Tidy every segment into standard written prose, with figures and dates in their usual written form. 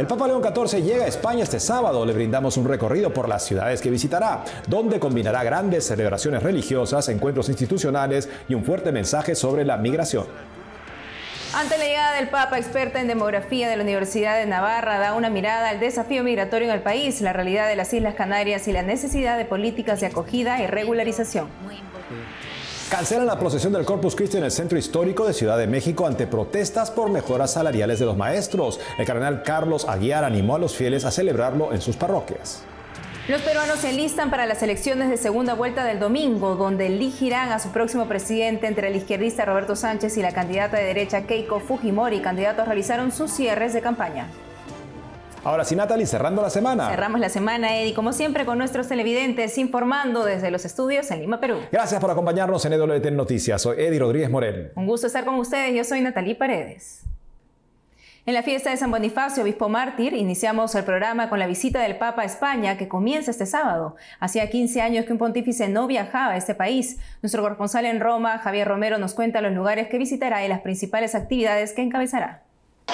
El Papa León XIV llega a España este sábado. Le brindamos un recorrido por las ciudades que visitará, donde combinará grandes celebraciones religiosas, encuentros institucionales y un fuerte mensaje sobre la migración. Ante la llegada del Papa, experta en demografía de la Universidad de Navarra da una mirada al desafío migratorio en el país, la realidad de las Islas Canarias y la necesidad de políticas de acogida y regularización. Cancelan la procesión del Corpus Christi en el centro histórico de Ciudad de México ante protestas por mejoras salariales de los maestros. El cardenal Carlos Aguiar animó a los fieles a celebrarlo en sus parroquias. Los peruanos se alistan para las elecciones de segunda vuelta del domingo, donde elegirán a su próximo presidente entre el izquierdista Roberto Sánchez y la candidata de derecha Keiko Fujimori. Candidatos realizaron sus cierres de campaña. Ahora sí, Natalie, cerrando la semana. Cerramos la semana, Eddie, como siempre, con nuestros televidentes, informando desde los estudios en Lima, Perú. Gracias por acompañarnos en EWTN Noticias. Soy Eddie Rodríguez Morel. Un gusto estar con ustedes. Yo soy Natalie Paredes. En la fiesta de San Bonifacio, obispo mártir, iniciamos el programa con la visita del Papa a España, que comienza este sábado. Hacía 15 años que un pontífice no viajaba a este país. Nuestro corresponsal en Roma, Javier Romero, nos cuenta los lugares que visitará y las principales actividades que encabezará.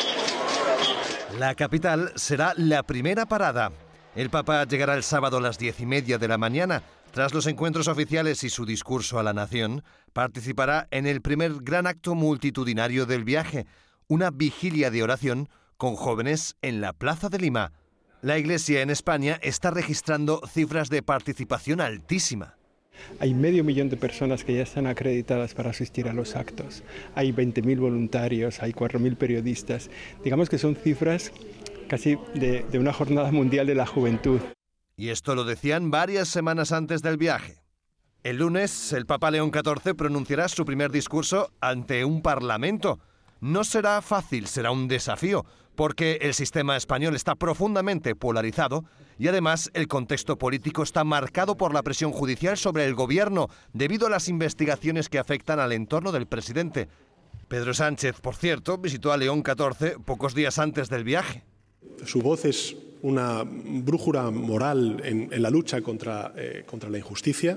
La capital será la primera parada. El Papa llegará el sábado a las 10:30 de la mañana. Tras los encuentros oficiales y su discurso a la nación, participará en el primer gran acto multitudinario del viaje, una vigilia de oración con jóvenes en la Plaza de Lima. La Iglesia en España está registrando cifras de participación altísima. Hay 500.000 de personas que ya están acreditadas para asistir a los actos. Hay 20.000 voluntarios, hay 4.000 periodistas. Digamos que son cifras casi de una jornada mundial de la juventud. Y esto lo decían varias semanas antes del viaje. El lunes, el Papa León XIV pronunciará su primer discurso ante un parlamento. No será fácil, será un desafío, porque el sistema español está profundamente polarizado y además el contexto político está marcado por la presión judicial sobre el gobierno debido a las investigaciones que afectan al entorno del presidente. Pedro Sánchez, por cierto, visitó a León XIV pocos días antes del viaje. Su voz es una brújula moral en la lucha contra la injusticia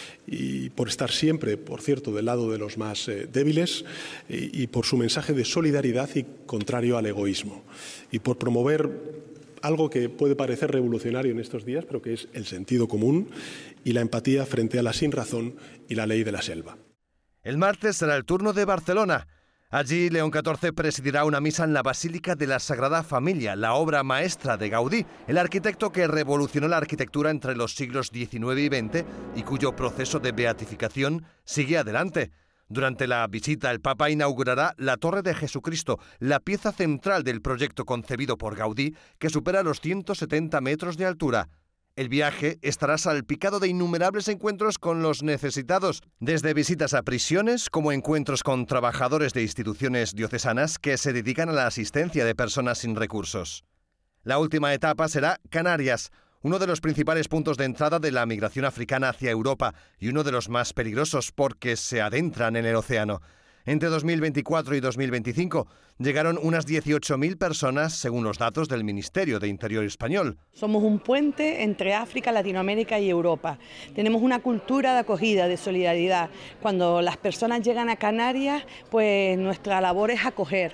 y por estar siempre, por cierto, del lado de los más débiles y por su mensaje de solidaridad y contrario al egoísmo y por promover algo que puede parecer revolucionario en estos días, pero que es el sentido común y la empatía frente a la sinrazón y la ley de la selva. El martes será el turno de Barcelona. Allí, León XIV presidirá una misa en la Basílica de la Sagrada Familia, la obra maestra de Gaudí, el arquitecto que revolucionó la arquitectura entre los siglos XIX y XX y cuyo proceso de beatificación sigue adelante. Durante la visita, el Papa inaugurará la Torre de Jesucristo, la pieza central del proyecto concebido por Gaudí, que supera los 170 metros de altura. El viaje estará salpicado de innumerables encuentros con los necesitados, desde visitas a prisiones como encuentros con trabajadores de instituciones diocesanas que se dedican a la asistencia de personas sin recursos. La última etapa será Canarias, uno de los principales puntos de entrada de la migración africana hacia Europa y uno de los más peligrosos porque se adentran en el océano. Entre 2024 y 2025 llegaron unas 18.000 personas, según los datos del Ministerio de Interior español. Somos un puente entre África, Latinoamérica y Europa. Tenemos una cultura de acogida, de solidaridad. Cuando las personas llegan a Canarias, pues nuestra labor es acoger,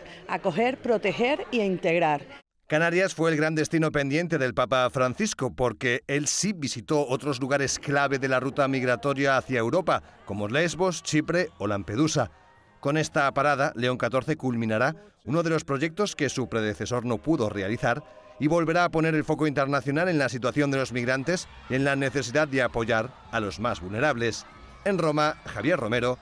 proteger e integrar. Canarias fue el gran destino pendiente del Papa Francisco porque él sí visitó otros lugares clave de la ruta migratoria hacia Europa, como Lesbos, Chipre o Lampedusa. Con esta parada, León XIV culminará uno de los proyectos que su predecesor no pudo realizar y volverá a poner el foco internacional en la situación de los migrantes y en la necesidad de apoyar a los más vulnerables. En Roma, Javier Romero,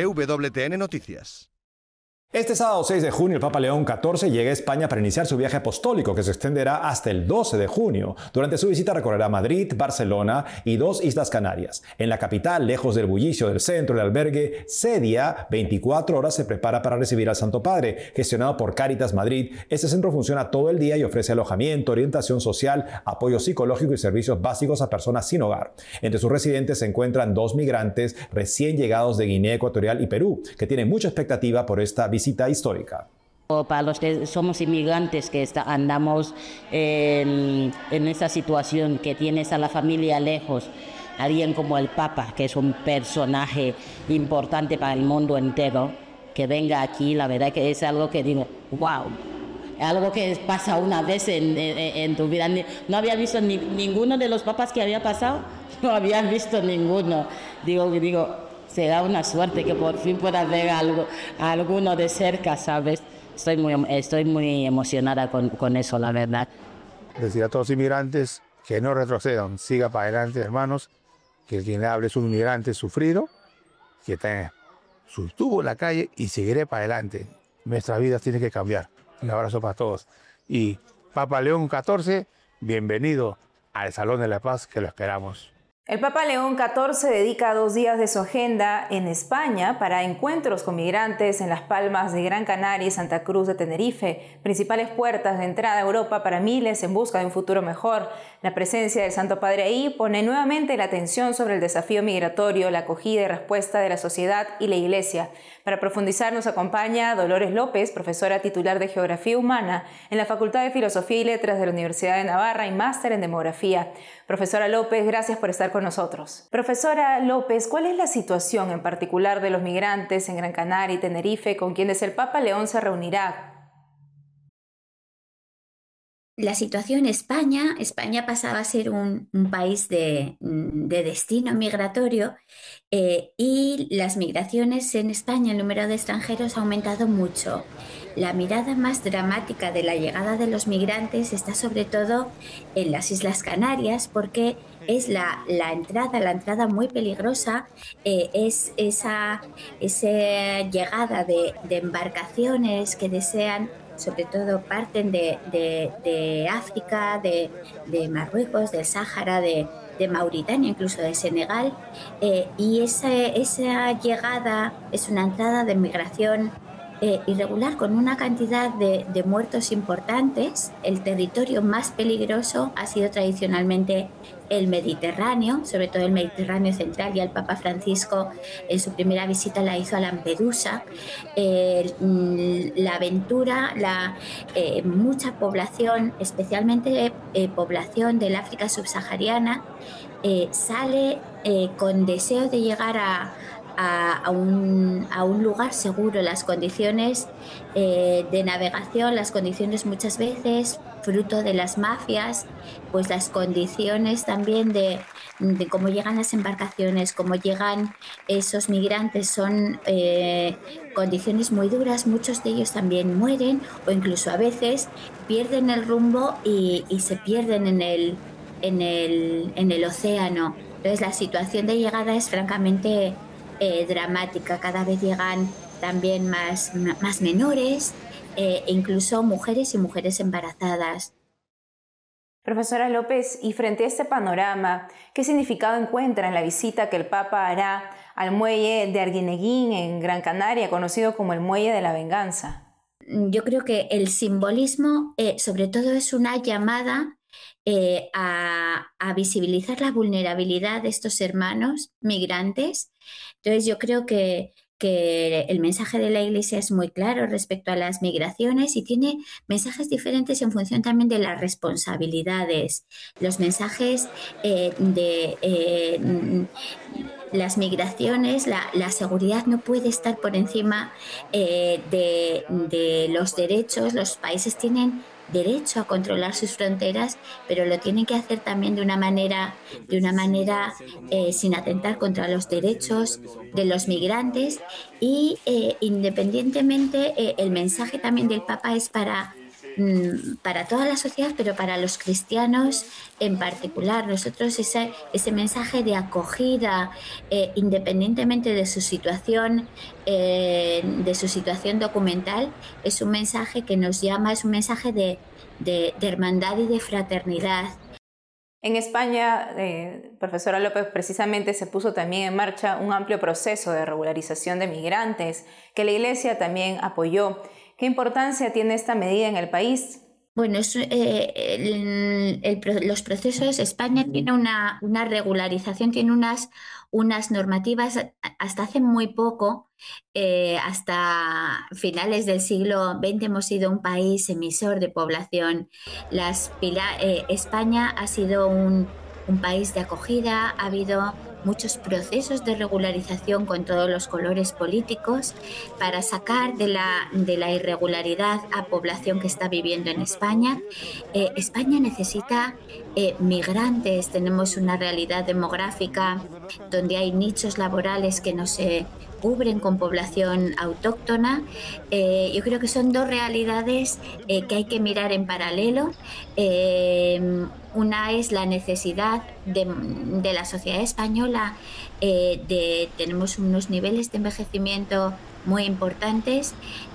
EWTN Noticias. Este sábado 6 de junio, el Papa León XIV llega a España para iniciar su viaje apostólico, que se extenderá hasta el 12 de junio. Durante su visita recorrerá Madrid, Barcelona y 2 Islas Canarias. En la capital, lejos del bullicio del centro, el albergue Cedia, 24 horas se prepara para recibir al Santo Padre. Gestionado por Cáritas Madrid, este centro funciona todo el día y ofrece alojamiento, orientación social, apoyo psicológico y servicios básicos a personas sin hogar. Entre sus residentes se encuentran 2 migrantes recién llegados de Guinea Ecuatorial y Perú, que tienen mucha expectativa por esta visita histórica. Para los que somos inmigrantes que andamos en esta situación, que tienes a la familia lejos, alguien como el Papa, que es un personaje importante para el mundo entero, que venga aquí, la verdad que es algo que digo, wow, algo que pasa una vez en tu vida. No había visto ninguno de los papas que había pasado, no había visto ninguno. Digo, será una suerte que por fin pueda ver alguno de cerca, ¿sabes? Estoy muy emocionada con eso, la verdad. Decir a todos los inmigrantes que no retrocedan, siga para adelante, hermanos, que quien hable es un inmigrante sufrido, que estuvo en la calle y seguiré para adelante. Nuestras vidas tienen que cambiar. Un abrazo para todos. Y Papa León XIV, bienvenido al Salón de la Paz, que lo esperamos. El Papa León XIV dedica 2 días de su agenda en España para encuentros con migrantes en Las Palmas de Gran Canaria y Santa Cruz de Tenerife, principales puertas de entrada a Europa para miles en busca de un futuro mejor. La presencia del Santo Padre ahí pone nuevamente la atención sobre el desafío migratorio, la acogida y respuesta de la sociedad y la Iglesia. Para profundizar nos acompaña Dolores López, profesora titular de Geografía Humana en la Facultad de Filosofía y Letras de la Universidad de Navarra y máster en Demografía. Profesora López, gracias por estar con nosotros. Profesora López, ¿cuál es la situación en particular de los migrantes en Gran Canaria y Tenerife con quienes el Papa León se reunirá? La situación en España pasaba a ser un país de destino migratorio y las migraciones en España, el número de extranjeros ha aumentado mucho. La mirada más dramática de la llegada de los migrantes está sobre todo en las Islas Canarias porque es la entrada muy peligrosa, es esa llegada de embarcaciones que desean, sobre todo parten de África, de Marruecos, del Sáhara, de Mauritania, incluso de Senegal, y esa llegada es una entrada de migración irregular con una cantidad de muertos importantes. El territorio más peligroso ha sido tradicionalmente el Mediterráneo, sobre todo el Mediterráneo central, y el Papa Francisco en su primera visita la hizo a Lampedusa. La aventura, mucha población, especialmente población del África subsahariana, sale con deseo de llegar a un lugar seguro. Las condiciones de navegación, las condiciones muchas veces fruto de las mafias, pues las condiciones también de cómo llegan las embarcaciones, cómo llegan esos migrantes son condiciones muy duras. Muchos de ellos también mueren o incluso a veces pierden el rumbo y se pierden en el océano. Entonces la situación de llegada es francamente dramática. Cada vez llegan también más menores, incluso mujeres y mujeres embarazadas. Profesora López, y frente a este panorama, ¿qué significado encuentra en la visita que el Papa hará al muelle de Arguineguín en Gran Canaria, conocido como el Muelle de la Venganza? Yo creo que el simbolismo sobre todo es una llamada a visibilizar la vulnerabilidad de estos hermanos migrantes. Entonces yo creo que el mensaje de la Iglesia es muy claro respecto a las migraciones y tiene mensajes diferentes en función también de las responsabilidades. Los mensajes de las migraciones, la seguridad no puede estar por encima de los derechos. Los países tienen derecho a controlar sus fronteras, pero lo tienen que hacer también de una manera sin atentar contra los derechos de los migrantes y independientemente el mensaje también del Papa es para toda la sociedad, pero para los cristianos en particular. Nosotros ese mensaje de acogida, independientemente de su situación documental, es un mensaje que nos llama, es un mensaje de hermandad y de fraternidad. En España, profesora López, precisamente se puso también en marcha un amplio proceso de regularización de migrantes que la Iglesia también apoyó. ¿Qué importancia tiene esta medida en el país? Bueno, los procesos, España tiene una regularización, tiene unas normativas. Hasta hace muy poco, hasta finales del siglo XX, hemos sido un país emisor de población. España ha sido un país de acogida, ha habido muchos procesos de regularización con todos los colores políticos para sacar de la irregularidad a población que está viviendo en España. España necesita migrantes, tenemos una realidad demográfica donde hay nichos laborales que no se cubren con población autóctona. Yo creo que son dos realidades que hay que mirar en paralelo. Una es la necesidad de la sociedad española, tenemos unos niveles de envejecimiento muy importantes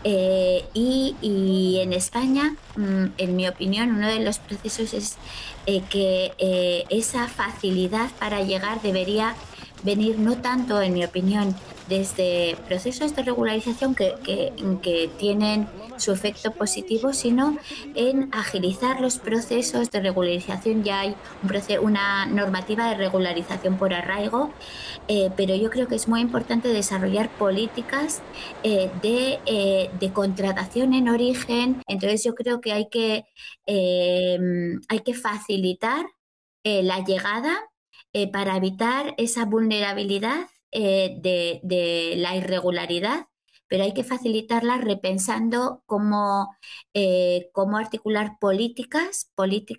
y en España, en mi opinión, uno de los procesos es que esa facilidad para llegar debería venir no tanto, en mi opinión, desde procesos de regularización que tienen su efecto positivo, sino en agilizar los procesos de regularización. Ya hay una normativa de regularización por arraigo, pero yo creo que es muy importante desarrollar políticas de contratación en origen. Entonces yo creo que hay que facilitar la llegada para evitar esa vulnerabilidad de la irregularidad, pero hay que facilitarla repensando cómo articular políticas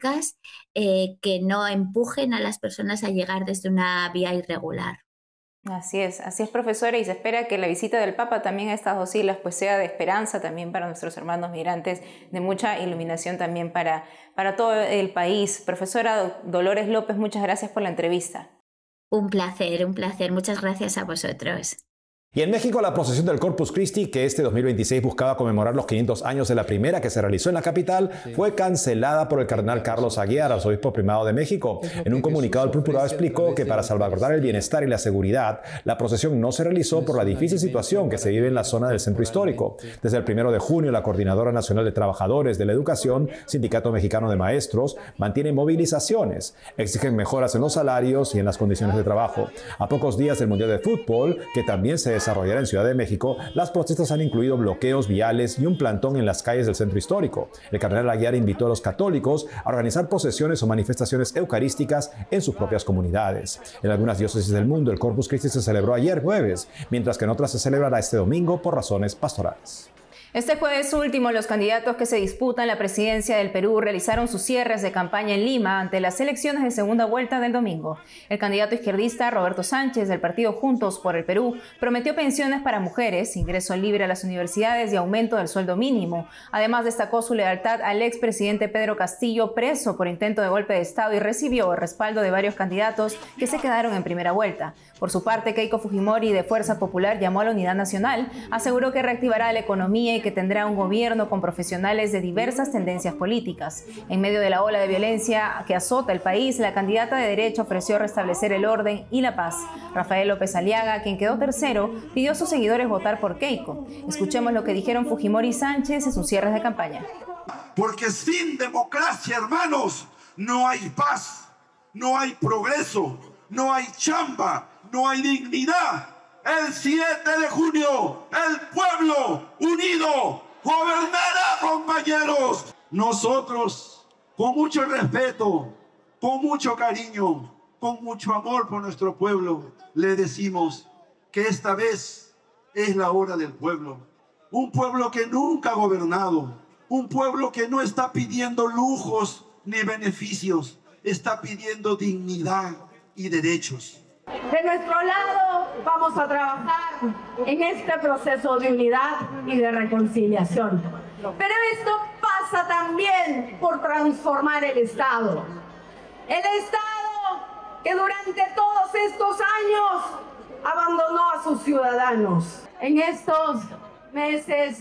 que no empujen a las personas a llegar desde una vía irregular. Así es, profesora, y se espera que la visita del Papa también a estas dos islas pues sea de esperanza también para nuestros hermanos migrantes, de mucha iluminación también para todo el país. Profesora Dolores López, muchas gracias por la entrevista. Un placer. Muchas gracias a vosotros. Y en México, la procesión del Corpus Christi, que este 2026 buscaba conmemorar los 500 años de la primera que se realizó en la capital, fue cancelada por el cardenal Carlos Aguiar, arzobispo primado de México. En un comunicado, el purpurado explicó que para salvaguardar el bienestar y la seguridad, la procesión no se realizó por la difícil situación que se vive en la zona del centro histórico. Desde el 1 de junio, la Coordinadora Nacional de Trabajadores de la Educación, Sindicato Mexicano de Maestros, mantiene movilizaciones, exigen mejoras en los salarios y en las condiciones de trabajo. A pocos días del Mundial de Fútbol, que también se desarrollará en Ciudad de México, las protestas han incluido bloqueos viales y un plantón en las calles del centro histórico. El cardenal Aguiar invitó a los católicos a organizar procesiones o manifestaciones eucarísticas en sus propias comunidades. En algunas diócesis del mundo, el Corpus Christi se celebró ayer jueves, mientras que en otras se celebrará este domingo por razones pastorales. Este jueves último, los candidatos que se disputan la presidencia del Perú realizaron sus cierres de campaña en Lima ante las elecciones de segunda vuelta del domingo. El candidato izquierdista Roberto Sánchez, del partido Juntos por el Perú, prometió pensiones para mujeres, ingreso libre a las universidades y aumento del sueldo mínimo. Además, destacó su lealtad al expresidente Pedro Castillo, preso por intento de golpe de Estado, y recibió el respaldo de varios candidatos que se quedaron en primera vuelta. Por su parte, Keiko Fujimori, de Fuerza Popular, llamó a la unidad nacional, aseguró que reactivará la economía y que tendrá un gobierno con profesionales de diversas tendencias políticas. En medio de la ola de violencia que azota el país, la candidata de derecha ofreció restablecer el orden y la paz. Rafael López Aliaga, quien quedó tercero, pidió a sus seguidores votar por Keiko. Escuchemos lo que dijeron Fujimori y Sánchez en sus cierres de campaña. Porque sin democracia, hermanos, no hay paz, no hay progreso, no hay chamba, no hay dignidad. El 7 de junio, el pueblo unido gobernará, compañeros. Nosotros, con mucho respeto, con mucho cariño, con mucho amor por nuestro pueblo, le decimos que esta vez es la hora del pueblo. Un pueblo que nunca ha gobernado, un pueblo que no está pidiendo lujos ni beneficios, está pidiendo dignidad y derechos. De nuestro lado vamos a trabajar en este proceso de unidad y de reconciliación. Pero esto pasa también por transformar el Estado. El Estado que durante todos estos años abandonó a sus ciudadanos. En estos meses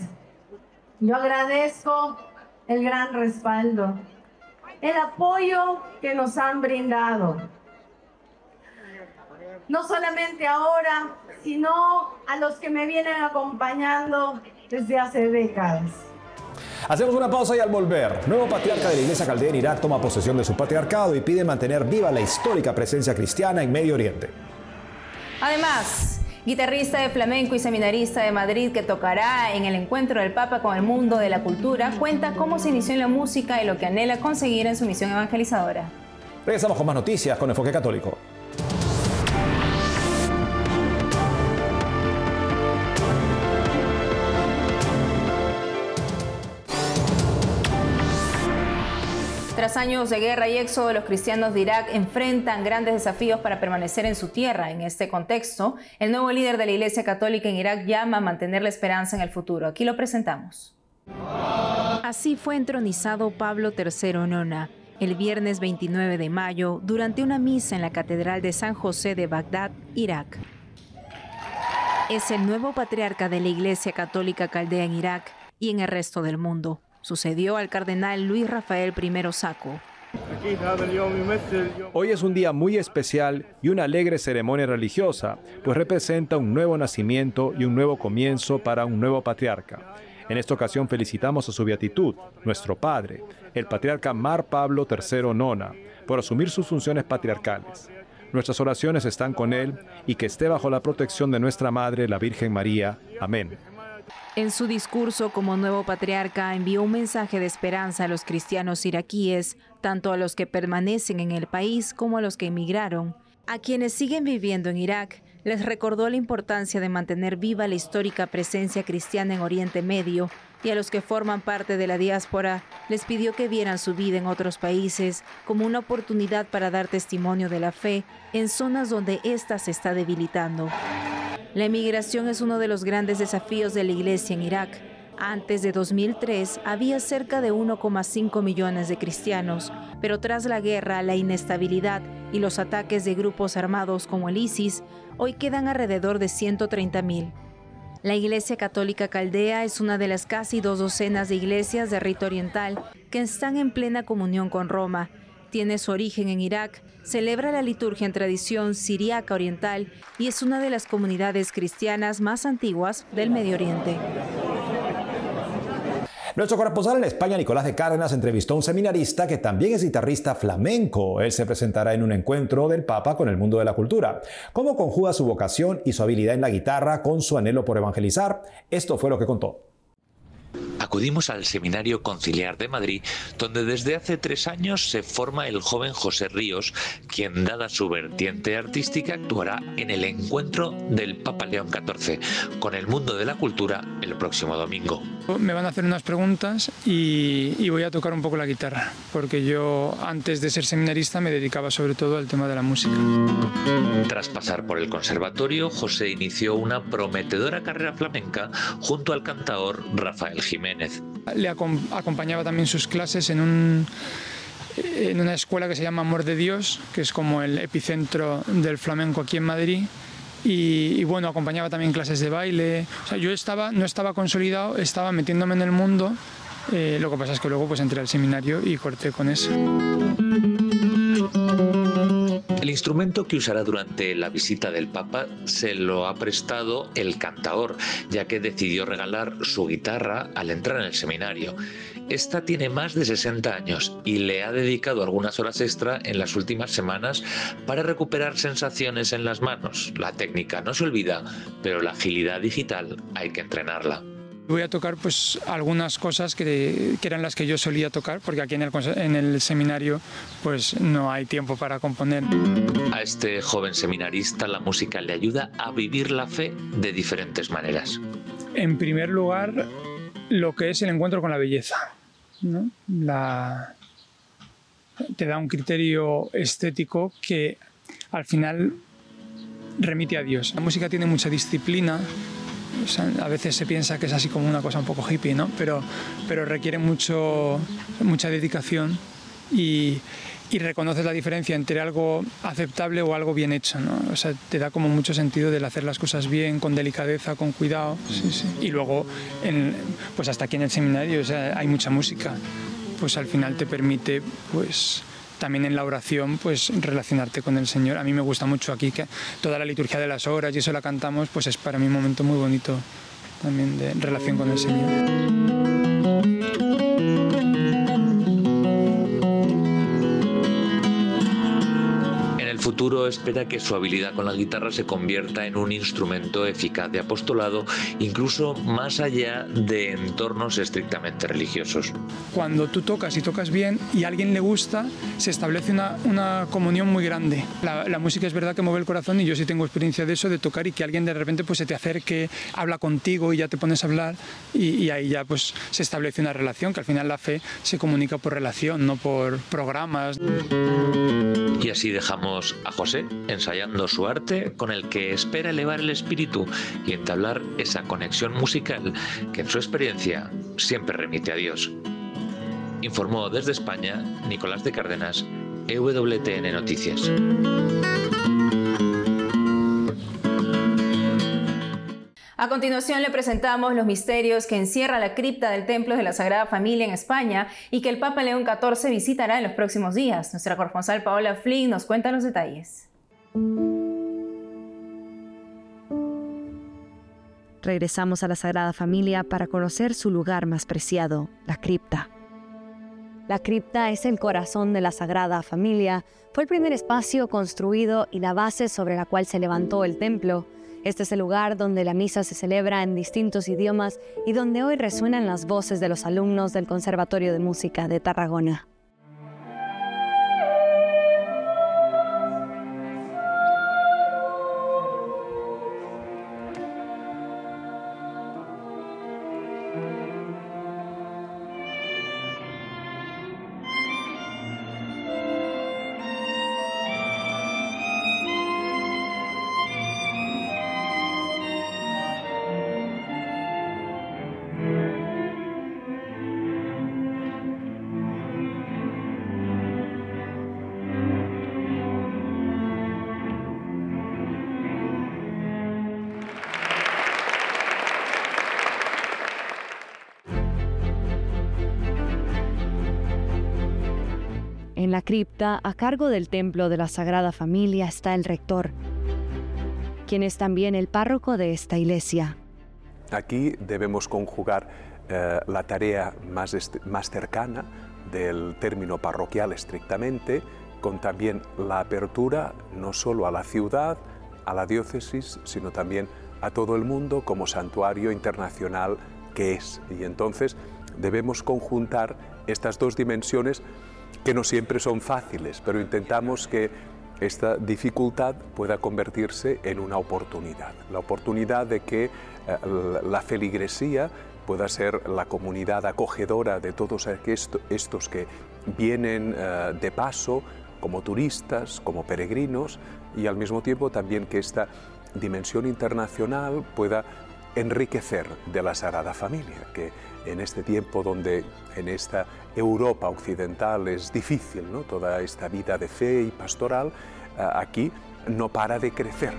yo agradezco el gran respaldo, el apoyo que nos han brindado. No solamente ahora, sino a los que me vienen acompañando desde hace décadas. Hacemos una pausa y al volver, nuevo patriarca de la Iglesia Caldea en Irak toma posesión de su patriarcado y pide mantener viva la histórica presencia cristiana en Medio Oriente. Además, guitarrista de flamenco y seminarista de Madrid que tocará en el encuentro del Papa con el mundo de la cultura, cuenta cómo se inició en la música y lo que anhela conseguir en su misión evangelizadora. Regresamos con más noticias con Enfoque Católico. Tras años de guerra y éxodo, los cristianos de Irak enfrentan grandes desafíos para permanecer en su tierra. En este contexto, el nuevo líder de la Iglesia Católica en Irak llama a mantener la esperanza en el futuro. Aquí lo presentamos. Así fue entronizado Pablo III Nona el viernes 29 de mayo durante una misa en la Catedral de San José de Bagdad, Irak. Es el nuevo patriarca de la Iglesia Católica Caldea en Irak y en el resto del mundo. Sucedió al cardenal Luis Rafael I Sacco. Hoy es un día muy especial y una alegre ceremonia religiosa, pues representa un nuevo nacimiento y un nuevo comienzo para un nuevo patriarca. En esta ocasión felicitamos a su beatitud, nuestro padre, el patriarca Mar Pablo III Nona, por asumir sus funciones patriarcales. Nuestras oraciones están con él y que esté bajo la protección de nuestra Madre, la Virgen María. Amén. En su discurso como nuevo patriarca envió un mensaje de esperanza a los cristianos iraquíes, tanto a los que permanecen en el país como a los que emigraron. A quienes siguen viviendo en Irak, les recordó la importancia de mantener viva la histórica presencia cristiana en Oriente Medio, y a los que forman parte de la diáspora, les pidió que vieran su vida en otros países como una oportunidad para dar testimonio de la fe en zonas donde ésta se está debilitando. La emigración es uno de los grandes desafíos de la Iglesia en Irak. Antes de 2003 había cerca de 1,5 millones de cristianos, pero tras la guerra, la inestabilidad y los ataques de grupos armados como el ISIS, hoy quedan alrededor de 130,000. La Iglesia Católica Caldea es una de las casi 2 docenas de iglesias de rito oriental que están en plena comunión con Roma. Tiene su origen en Irak, celebra la liturgia en tradición siríaca oriental y es una de las comunidades cristianas más antiguas del Medio Oriente. Nuestro corresponsal en España, Nicolás de Cárdenas, entrevistó a un seminarista que también es guitarrista flamenco. Él se presentará en un encuentro del Papa con el mundo de la cultura. ¿Cómo conjuga su vocación y su habilidad en la guitarra con su anhelo por evangelizar? Esto fue lo que contó. Acudimos al Seminario Conciliar de Madrid, donde desde hace 3 años se forma el joven José Ríos, quien, dada su vertiente artística, actuará en el encuentro del Papa León XIV con el mundo de la cultura el próximo domingo. Me van a hacer unas preguntas y voy a tocar un poco la guitarra, porque yo antes de ser seminarista me dedicaba sobre todo al tema de la música. Tras pasar por el conservatorio, José inició una prometedora carrera flamenca junto al cantaor Rafael Jiménez. Le acompañaba también sus clases en una escuela que se llama Amor de Dios, que es como el epicentro del flamenco aquí en Madrid. Y bueno, acompañaba también clases de baile. O sea, yo no estaba consolidado, estaba metiéndome en el mundo. Lo que pasa es que luego pues entré al seminario y corté con eso. El instrumento que usará durante la visita del Papa se lo ha prestado el cantaor, ya que decidió regalar su guitarra al entrar en el seminario. Esta tiene más de 60 años y le ha dedicado algunas horas extra en las últimas semanas para recuperar sensaciones en las manos. La técnica no se olvida, pero la agilidad digital hay que entrenarla. Voy a tocar pues algunas cosas que eran las que yo solía tocar, porque aquí en el seminario pues no hay tiempo para componer. A este joven seminarista la música le ayuda a vivir la fe de diferentes maneras. En primer lugar, lo que es el encuentro con la belleza, ¿no? Te da un criterio estético que al final remite a Dios. La música tiene mucha disciplina. O sea, a veces se piensa que es así como una cosa un poco hippie, ¿no? Pero requiere mucha dedicación y reconoces la diferencia entre algo aceptable o algo bien hecho, ¿no? O sea, te da como mucho sentido del hacer las cosas bien, con delicadeza, con cuidado. Sí. Y luego, pues hasta aquí en el seminario, o sea, hay mucha música. Pues al final te permite, pues también en la oración, pues relacionarte con el Señor. A mí me gusta mucho aquí que toda la liturgia de las horas y eso la cantamos, pues es para mí un momento muy bonito también de relación con el Señor. En el futuro espera que su habilidad con la guitarra se convierta en un instrumento eficaz de apostolado, incluso más allá de entornos estrictamente religiosos. Cuando tú tocas y tocas bien y a alguien le gusta, se establece una comunión muy grande. La música es verdad que mueve el corazón y yo sí tengo experiencia de eso, de tocar y que alguien de repente pues se te acerque, habla contigo y ya te pones a hablar y ahí ya pues se establece una relación, que al final la fe se comunica por relación, no por programas. Y así dejamos a José ensayando su arte, con el que espera elevar el espíritu y entablar esa conexión musical que en su experiencia siempre remite a Dios. Informó desde España Nicolás de Cárdenas, EWTN Noticias. A continuación le presentamos los misterios que encierra la cripta del Templo de la Sagrada Familia en España y que el Papa León XIV visitará en los próximos días. Nuestra corresponsal Paola Flynn nos cuenta los detalles. Regresamos a la Sagrada Familia para conocer su lugar más preciado, la cripta. La cripta es el corazón de la Sagrada Familia. Fue el primer espacio construido y la base sobre la cual se levantó el templo. Este es el lugar donde la misa se celebra en distintos idiomas y donde hoy resuenan las voces de los alumnos del Conservatorio de Música de Tarragona. En la cripta, a cargo del Templo de la Sagrada Familia, está el rector, quien es también el párroco de esta iglesia. Aquí debemos conjugar la tarea más cercana del término parroquial estrictamente, con también la apertura no solo a la ciudad, a la diócesis, sino también a todo el mundo como santuario internacional que es. Y entonces debemos conjuntar estas dos dimensiones que no siempre son fáciles, pero intentamos que esta dificultad pueda convertirse en una oportunidad. La oportunidad de que la feligresía pueda ser la comunidad acogedora de todos estos que vienen de paso, como turistas, como peregrinos, y al mismo tiempo también que esta dimensión internacional pueda enriquecer de la Sagrada Familia, que en este tiempo donde en esta Europa occidental es difícil, ¿no?, toda esta vida de fe y pastoral, aquí no para de crecer.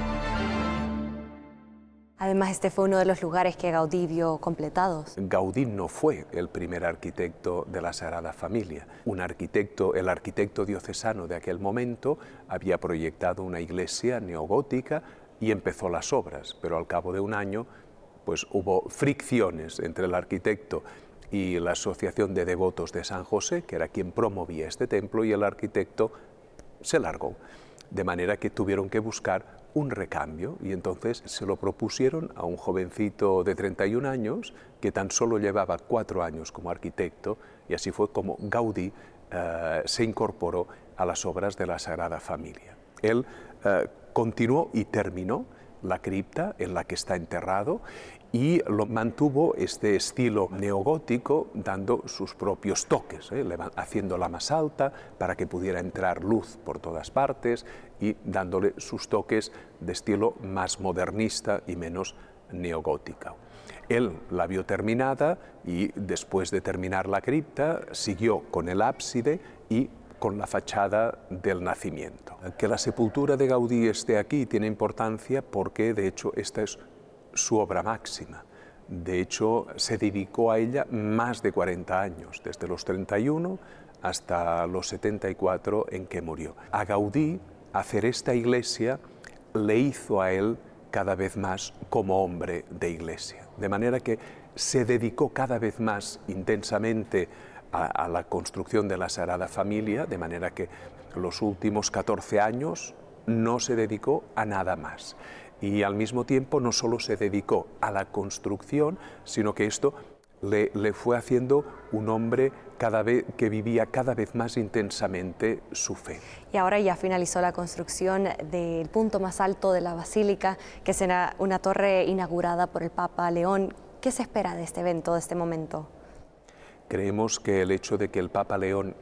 Además, este fue uno de los lugares que Gaudí vio completados. Gaudí no fue el primer arquitecto de la Sagrada Familia. El arquitecto diocesano de aquel momento había proyectado una iglesia neogótica y empezó las obras, pero al cabo de un año pues hubo fricciones entre el arquitecto y la Asociación de Devotos de San José, que era quien promovía este templo, y el arquitecto se largó, de manera que tuvieron que buscar un recambio, y entonces se lo propusieron a un jovencito de 31 años que tan solo llevaba 4 años como arquitecto, y así fue como Gaudí se incorporó a las obras de la Sagrada Familia. Él continuó y terminó la cripta en la que está enterrado y mantuvo este estilo neogótico dando sus propios toques, haciéndola más alta para que pudiera entrar luz por todas partes y dándole sus toques de estilo más modernista y menos neogótica. Él la vio terminada y después de terminar la cripta siguió con el ábside y con la fachada del nacimiento. Que la sepultura de Gaudí esté aquí tiene importancia porque, de hecho, esta es su obra máxima. De hecho, se dedicó a ella más de 40 años, desde los 31 hasta los 74 en que murió. A Gaudí, hacer esta iglesia le hizo a él cada vez más como hombre de iglesia. De manera que se dedicó cada vez más intensamente a la construcción de la Sagrada Familia, de manera que los últimos 14 años no se dedicó a nada más. Y al mismo tiempo no solo se dedicó a la construcción, sino que esto le fue haciendo un hombre que vivía cada vez más intensamente su fe. Y ahora ya finalizó la construcción del punto más alto de la basílica, que será una torre inaugurada por el Papa León. ¿Qué se espera de este evento, de este momento? Creemos que el hecho de que el Papa León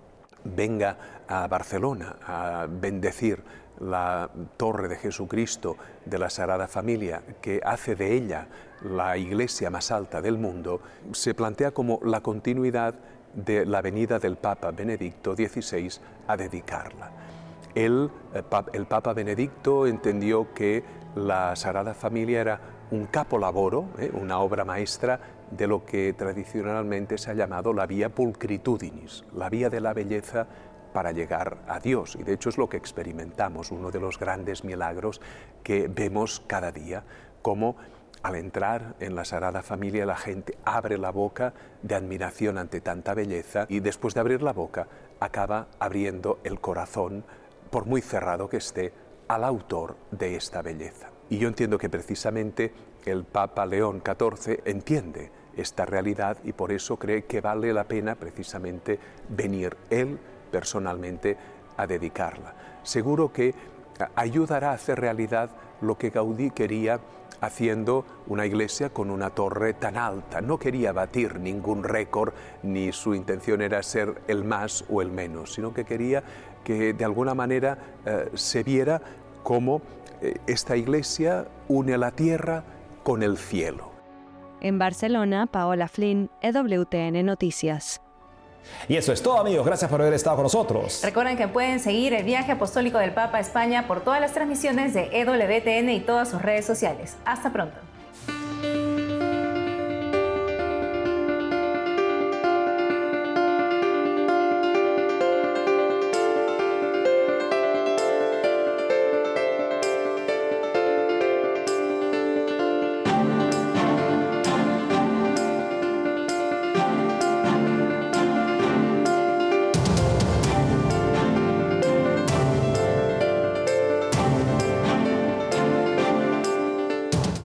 venga a Barcelona a bendecir la Torre de Jesucristo de la Sagrada Familia, que hace de ella la iglesia más alta del mundo, se plantea como la continuidad de la venida del Papa Benedicto XVI a dedicarla. El Papa Benedicto entendió que la Sagrada Familia era un capolavoro, una obra maestra de lo que tradicionalmente se ha llamado la vía pulcritudinis, la vía de la belleza para llegar a Dios. Y de hecho es lo que experimentamos, uno de los grandes milagros que vemos cada día, como al entrar en la Sagrada Familia la gente abre la boca de admiración ante tanta belleza y después de abrir la boca acaba abriendo el corazón, por muy cerrado que esté, al autor de esta belleza. Y yo entiendo que precisamente el Papa León XIV entiende esta realidad y por eso cree que vale la pena precisamente venir él personalmente a dedicarla. Seguro que ayudará a hacer realidad lo que Gaudí quería haciendo una iglesia con una torre tan alta. No quería batir ningún récord, ni su intención era ser el más o el menos, sino que quería que de alguna manera se viera cómo esta iglesia une la tierra con el cielo. En Barcelona, Paola Flynn, EWTN Noticias. Y eso es todo, amigos. Gracias por haber estado con nosotros. Recuerden que pueden seguir el viaje apostólico del Papa a España por todas las transmisiones de EWTN y todas sus redes sociales. Hasta pronto.